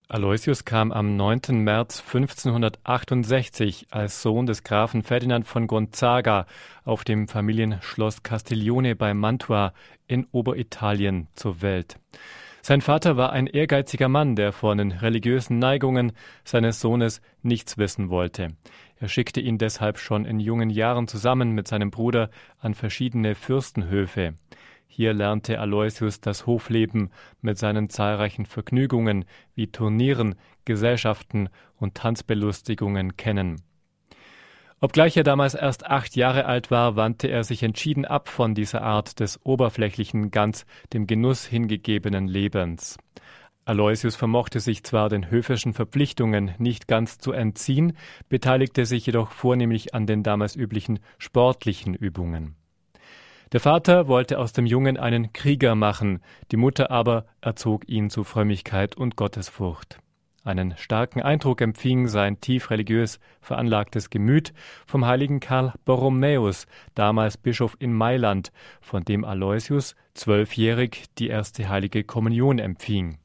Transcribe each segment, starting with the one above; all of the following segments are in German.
Aloysius kam am 9. März 1568 als Sohn des Grafen Ferdinand von Gonzaga auf dem Familienschloss Castiglione bei Mantua in Oberitalien zur Welt. Sein Vater war ein ehrgeiziger Mann, der von den religiösen Neigungen seines Sohnes nichts wissen wollte. Er schickte ihn deshalb schon in jungen Jahren zusammen mit seinem Bruder an verschiedene Fürstenhöfe. Hier lernte Aloysius das Hofleben mit seinen zahlreichen Vergnügungen wie Turnieren, Gesellschaften und Tanzbelustigungen kennen. Obgleich er damals erst 8 Jahre alt war, wandte er sich entschieden ab von dieser Art des oberflächlichen, ganz dem Genuss hingegebenen Lebens. Aloysius vermochte sich zwar den höfischen Verpflichtungen nicht ganz zu entziehen, beteiligte sich jedoch vornehmlich an den damals üblichen sportlichen Übungen. Der Vater wollte aus dem Jungen einen Krieger machen, die Mutter aber erzog ihn zu Frömmigkeit und Gottesfurcht. Einen starken Eindruck empfing sein tief religiös veranlagtes Gemüt vom heiligen Karl Borromäus, damals Bischof in Mailand, von dem Aloysius 12-jährig die erste heilige Kommunion empfing.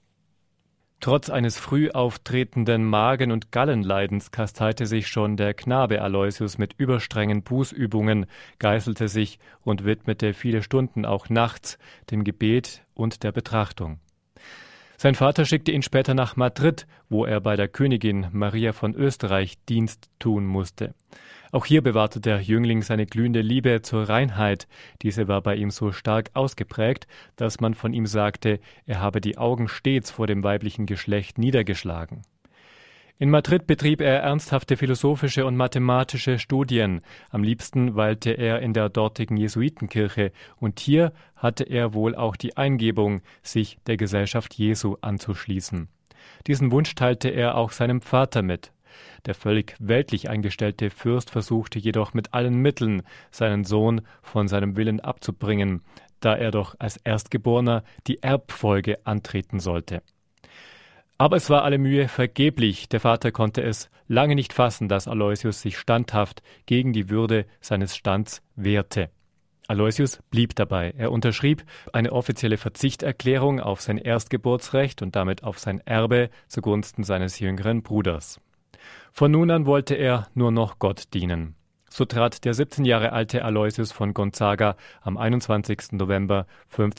Trotz eines früh auftretenden Magen- und Gallenleidens kasteite sich schon der Knabe Aloysius mit überstrengen Bußübungen, geißelte sich und widmete viele Stunden auch nachts dem Gebet und der Betrachtung. Sein Vater schickte ihn später nach Madrid, wo er bei der Königin Maria von Österreich Dienst tun musste. Auch hier bewahrte der Jüngling seine glühende Liebe zur Reinheit. Diese war bei ihm so stark ausgeprägt, dass man von ihm sagte, er habe die Augen stets vor dem weiblichen Geschlecht niedergeschlagen. In Madrid betrieb er ernsthafte philosophische und mathematische Studien. Am liebsten weilte er in der dortigen Jesuitenkirche, und hier hatte er wohl auch die Eingebung, sich der Gesellschaft Jesu anzuschließen. Diesen Wunsch teilte er auch seinem Vater mit. Der völlig weltlich eingestellte Fürst versuchte jedoch mit allen Mitteln, seinen Sohn von seinem Willen abzubringen, da er doch als Erstgeborener die Erbfolge antreten sollte. Aber es war alle Mühe vergeblich. Der Vater konnte es lange nicht fassen, dass Aloysius sich standhaft gegen die Würde seines Stands wehrte. Aloysius blieb dabei. Er unterschrieb eine offizielle Verzichterklärung auf sein Erstgeburtsrecht und damit auf sein Erbe zugunsten seines jüngeren Bruders. Von nun an wollte er nur noch Gott dienen. So trat der 17 Jahre alte Aloysius von Gonzaga am 21. November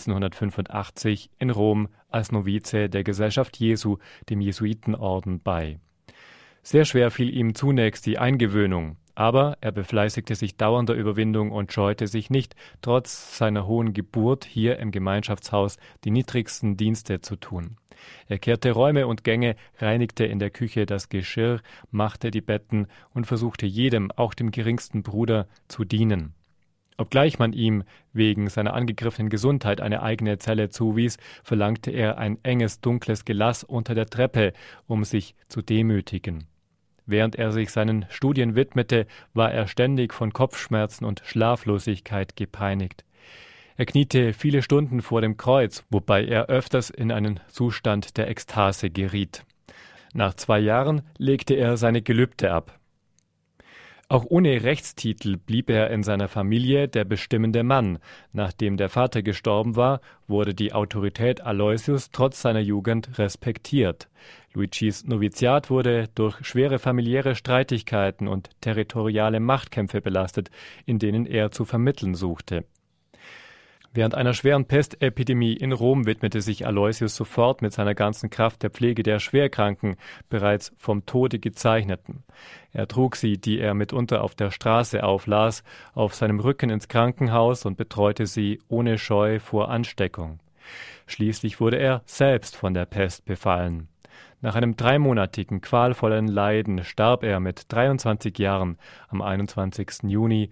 1585 in Rom als Novize der Gesellschaft Jesu, dem Jesuitenorden, bei. Sehr schwer fiel ihm zunächst die Eingewöhnung, aber er befleißigte sich dauernder Überwindung und scheute sich nicht, trotz seiner hohen Geburt hier im Gemeinschaftshaus die niedrigsten Dienste zu tun. Er kehrte Räume und Gänge, reinigte in der Küche das Geschirr, machte die Betten und versuchte jedem, auch dem geringsten Bruder, zu dienen. Obgleich man ihm wegen seiner angegriffenen Gesundheit eine eigene Zelle zuwies, verlangte er ein enges, dunkles Gelass unter der Treppe, um sich zu demütigen. Während er sich seinen Studien widmete, war er ständig von Kopfschmerzen und Schlaflosigkeit gepeinigt. Er kniete viele Stunden vor dem Kreuz, wobei er öfters in einen Zustand der Ekstase geriet. Nach 2 Jahren legte er seine Gelübde ab. Auch ohne Rechtstitel blieb er in seiner Familie der bestimmende Mann. Nachdem der Vater gestorben war, wurde die Autorität Aloysius trotz seiner Jugend respektiert. Luigis Noviziat wurde durch schwere familiäre Streitigkeiten und territoriale Machtkämpfe belastet, in denen er zu vermitteln suchte. Während einer schweren Pestepidemie in Rom widmete sich Aloysius sofort mit seiner ganzen Kraft der Pflege der Schwerkranken, bereits vom Tode gezeichneten. Er trug sie, die er mitunter auf der Straße auflas, auf seinem Rücken ins Krankenhaus und betreute sie ohne Scheu vor Ansteckung. Schließlich wurde er selbst von der Pest befallen. Nach einem 3-monatigen qualvollen Leiden starb er mit 23 Jahren am 21. Juni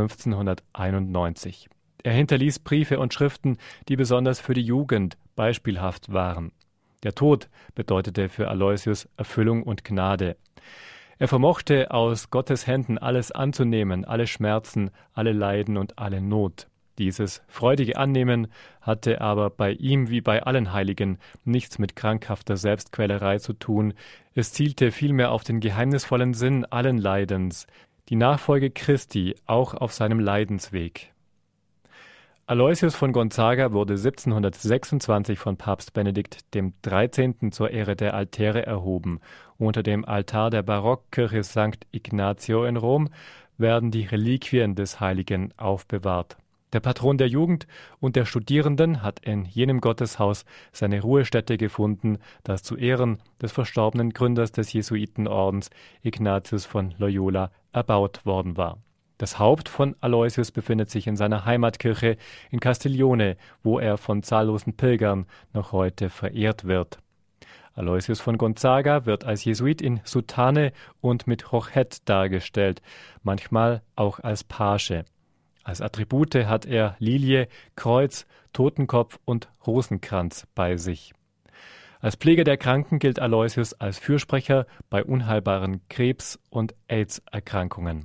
1591. Er hinterließ Briefe und Schriften, die besonders für die Jugend beispielhaft waren. Der Tod bedeutete für Aloysius Erfüllung und Gnade. Er vermochte aus Gottes Händen alles anzunehmen, alle Schmerzen, alle Leiden und alle Not. Dieses freudige Annehmen hatte aber bei ihm wie bei allen Heiligen nichts mit krankhafter Selbstquälerei zu tun. Es zielte vielmehr auf den geheimnisvollen Sinn allen Leidens, die Nachfolge Christi auch auf seinem Leidensweg. Aloysius von Gonzaga wurde 1726 von Papst Benedikt XIII. Zur Ehre der Altäre erhoben. Unter dem Altar der Barockkirche St. Ignazio in Rom werden die Reliquien des Heiligen aufbewahrt. Der Patron der Jugend und der Studierenden hat in jenem Gotteshaus seine Ruhestätte gefunden, das zu Ehren des verstorbenen Gründers des Jesuitenordens Ignatius von Loyola erbaut worden war. Das Haupt von Aloysius befindet sich in seiner Heimatkirche in Castiglione, wo er von zahllosen Pilgern noch heute verehrt wird. Aloysius von Gonzaga wird als Jesuit in Soutane und mit Rochette dargestellt, manchmal auch als Page. Als Attribute hat er Lilie, Kreuz, Totenkopf und Rosenkranz bei sich. Als Pfleger der Kranken gilt Aloysius als Fürsprecher bei unheilbaren Krebs- und AIDS-Erkrankungen.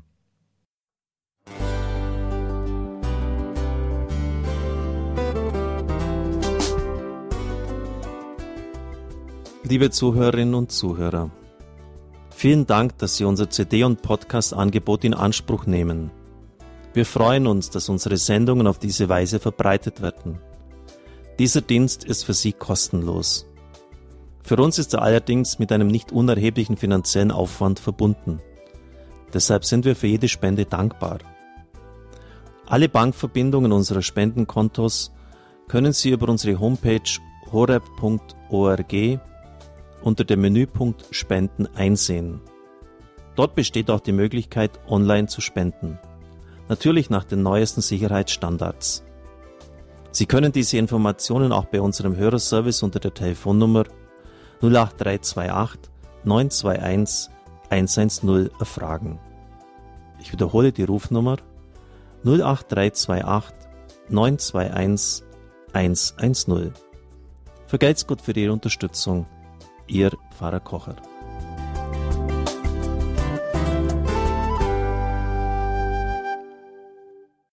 Liebe Zuhörerinnen und Zuhörer, vielen Dank, dass Sie unser CD- und Podcast-Angebot in Anspruch nehmen. Wir freuen uns, dass unsere Sendungen auf diese Weise verbreitet werden. Dieser Dienst ist für Sie kostenlos. Für uns ist er allerdings mit einem nicht unerheblichen finanziellen Aufwand verbunden. Deshalb sind wir für jede Spende dankbar. Alle Bankverbindungen unserer Spendenkontos können Sie über unsere Homepage horeb.org unter dem Menüpunkt Spenden einsehen. Dort besteht auch die Möglichkeit, online zu spenden. Natürlich nach den neuesten Sicherheitsstandards. Sie können diese Informationen auch bei unserem Hörerservice unter der Telefonnummer 08328 921 110 erfragen. Ich wiederhole die Rufnummer 08328 921 110. Vergelt's Gott für Ihre Unterstützung. Ihr Pfarrer Kocher.